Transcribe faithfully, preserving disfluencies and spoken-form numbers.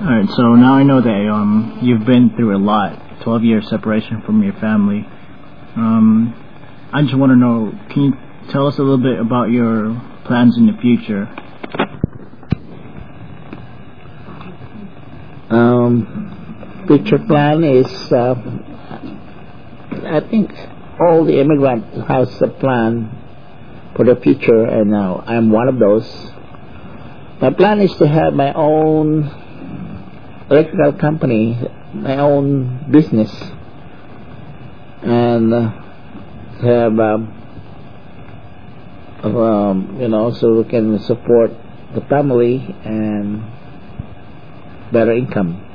All right. So now I know that um you've been through a lot. Twelve years separation from your family. Um, I just want to know. Can you tell us a little bit about your plans in the future? Um, future plan is, uh, I think all the immigrant has a plan for the future, and now I'm one of those. My plan is to have my own electrical company, my own business, and uh, have um, um, you know, so we can support the family and better income.